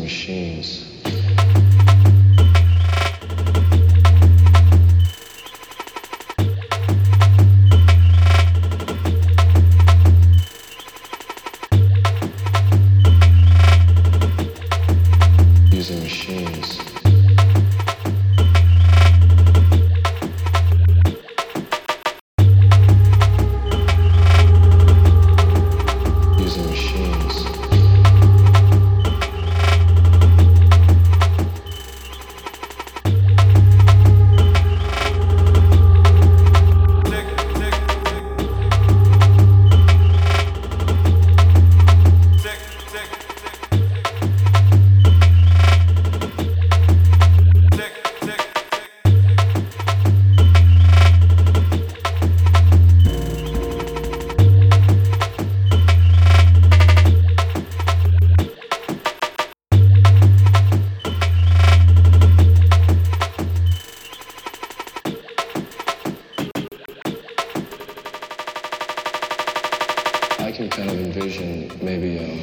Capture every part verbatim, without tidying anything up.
machines. Using machines. Using machines. I can kind of envision maybe um,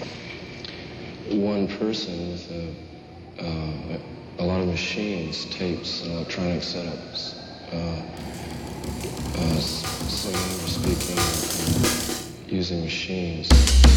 one person with a, uh, a lot of machines, tapes, and electronic setups, uh, uh, singing or speaking, uh, using machines.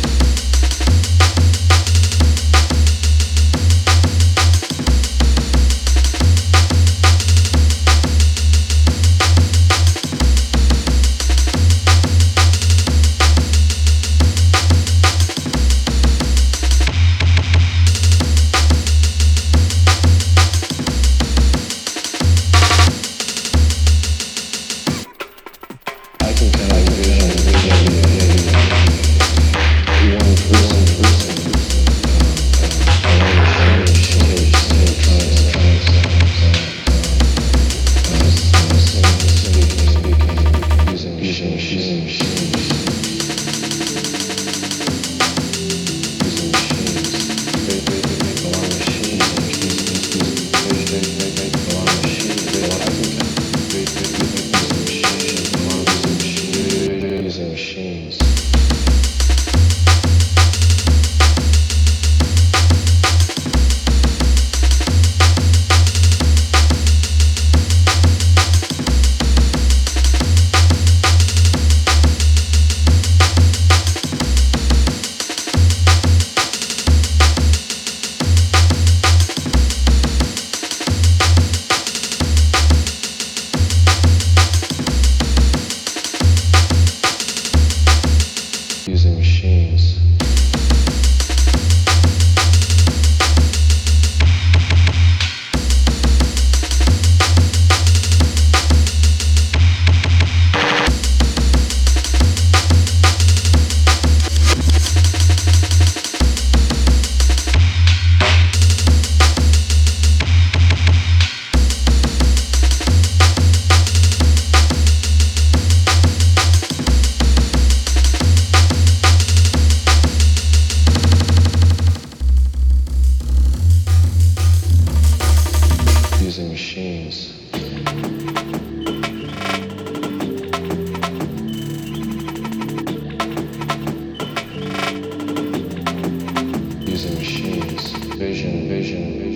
I can kind of envision maybe, maybe one person, person, uh, uh, a lot of machines, tapes, electronics, electronics, uh, uh, singing, speaking, speaking, using machines, using machines, using machines. They, they, they make a lot of machines, and keys, keys, keys. They, they, they make a lot of machines. They, I can kind of, they, they, they make using machines, a lot of using machines, using machines. Using machines. Using machines. Using machines. Vision, vision, vision.